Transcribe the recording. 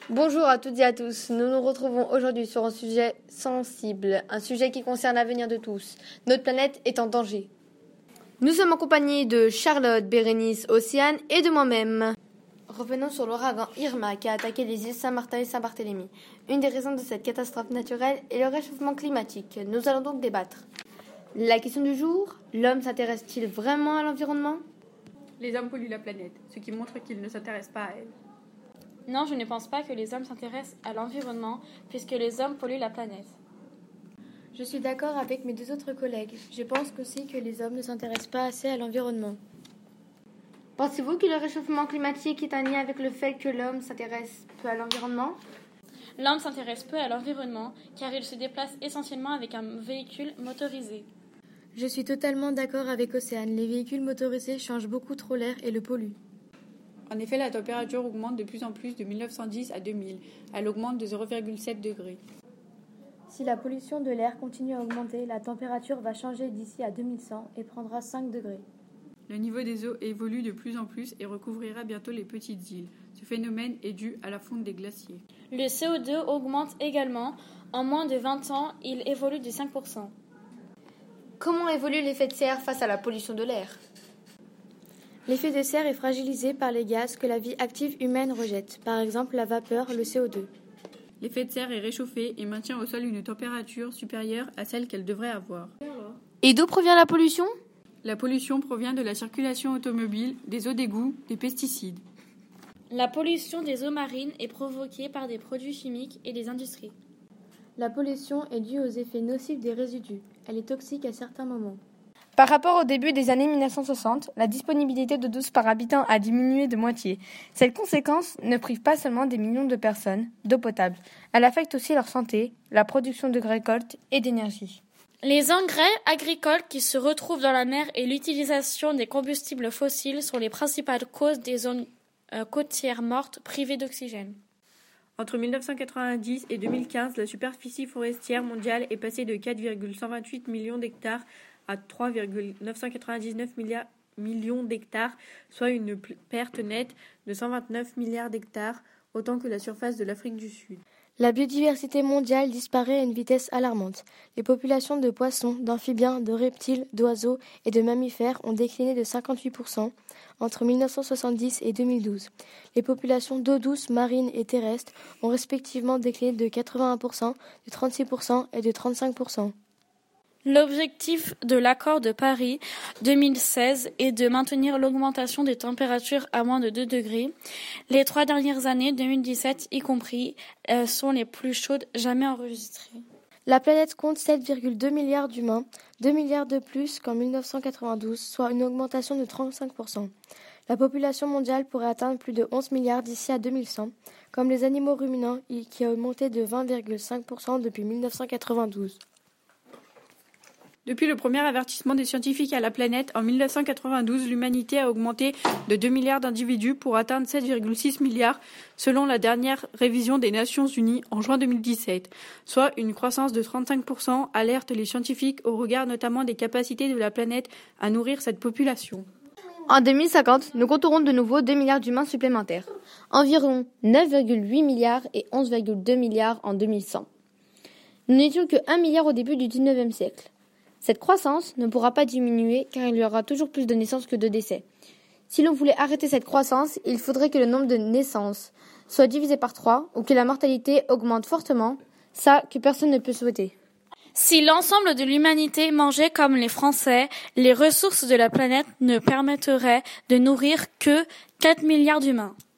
Bonjour à toutes et à tous, nous nous retrouvons aujourd'hui sur un sujet sensible, un sujet qui concerne l'avenir de tous. Notre planète est en danger. Nous sommes en compagnie de Charlotte, Bérénice, Océane et de moi-même. Revenons sur l'ouragan Irma qui a attaqué les îles Saint-Martin et Saint-Barthélemy. Une des raisons de cette catastrophe naturelle est le réchauffement climatique. Nous allons donc débattre. La question du jour, l'homme s'intéresse-t-il vraiment à l'environnement ? Les hommes polluent la planète, ce qui montre qu'ils ne s'intéressent pas à elle. Non, je ne pense pas que les hommes s'intéressent à l'environnement, puisque les hommes polluent la planète. Je suis d'accord avec mes deux autres collègues. Je pense aussi que les hommes ne s'intéressent pas assez à l'environnement. Pensez-vous que le réchauffement climatique est un lien avec le fait que l'homme s'intéresse peu à l'environnement ? L'homme s'intéresse peu à l'environnement, car il se déplace essentiellement avec un véhicule motorisé. Je suis totalement d'accord avec Océane. Les véhicules motorisés changent beaucoup trop l'air et le polluent. En effet, la température augmente de plus en plus de 1910 à 2000. Elle augmente de 0,7 degrés. Si la pollution de l'air continue à augmenter, la température va changer d'ici à 2100 et prendra 5 degrés. Le niveau des eaux évolue de plus en plus et recouvrira bientôt les petites îles. Ce phénomène est dû à la fonte des glaciers. Le CO2 augmente également. En moins de 20 ans, il évolue de 5%. Comment évolue l'effet de serre face à la pollution de l'air ? L'effet de serre est fragilisé par les gaz que la vie active humaine rejette, par exemple la vapeur, le CO2. L'effet de serre est réchauffé et maintient au sol une température supérieure à celle qu'elle devrait avoir. Et d'où provient la pollution ? La pollution provient de la circulation automobile, des eaux d'égout, des pesticides. La pollution des eaux marines est provoquée par des produits chimiques et des industries. La pollution est due aux effets nocifs des résidus. Elle est toxique à certains moments. Par rapport au début des années 1960, la disponibilité d'eau douce par habitant a diminué de moitié. Cette conséquence ne prive pas seulement des millions de personnes d'eau potable. Elle affecte aussi leur santé, la production de récoltes et d'énergie. Les engrais agricoles qui se retrouvent dans la mer et l'utilisation des combustibles fossiles sont les principales causes des zones côtières mortes privées d'oxygène. Entre 1990 et 2015, la superficie forestière mondiale est passée de 4,128 millions d'hectares à 3,999 millions d'hectares, soit une perte nette de 129 milliards d'hectares, autant que la surface de l'Afrique du Sud. La biodiversité mondiale disparaît à une vitesse alarmante. Les populations de poissons, d'amphibiens, de reptiles, d'oiseaux et de mammifères ont décliné de 58% entre 1970 et 2012. Les populations d'eau douce, marine et terrestre ont respectivement décliné de 81%, de 36% et de 35%. L'objectif de l'accord de Paris 2016 est de maintenir l'augmentation des températures à moins de 2 degrés. Les 3 dernières années, 2017 y compris, sont les plus chaudes jamais enregistrées. La planète compte 7,2 milliards d'humains, 2 milliards de plus qu'en 1992, soit une augmentation de 35%. La population mondiale pourrait atteindre plus de 11 milliards d'ici à 2100, comme les animaux ruminants qui a augmenté de 20,5% depuis 1992. Depuis le premier avertissement des scientifiques à la planète, en 1992, l'humanité a augmenté de 2 milliards d'individus pour atteindre 7,6 milliards selon la dernière révision des Nations Unies en juin 2017, soit une croissance de 35%, alertent les scientifiques au regard notamment des capacités de la planète à nourrir cette population. En 2050, nous compterons de nouveau 2 milliards d'humains supplémentaires, environ 9,8 milliards et 11,2 milliards en 2100. Nous n'étions que 1 milliard au début du 19e siècle. Cette croissance ne pourra pas diminuer car il y aura toujours plus de naissances que de décès. Si l'on voulait arrêter cette croissance, il faudrait que le nombre de naissances soit divisé par 3 ou que la mortalité augmente fortement, ça que personne ne peut souhaiter. Si l'ensemble de l'humanité mangeait comme les Français, les ressources de la planète ne permettraient de nourrir que 4 milliards d'humains.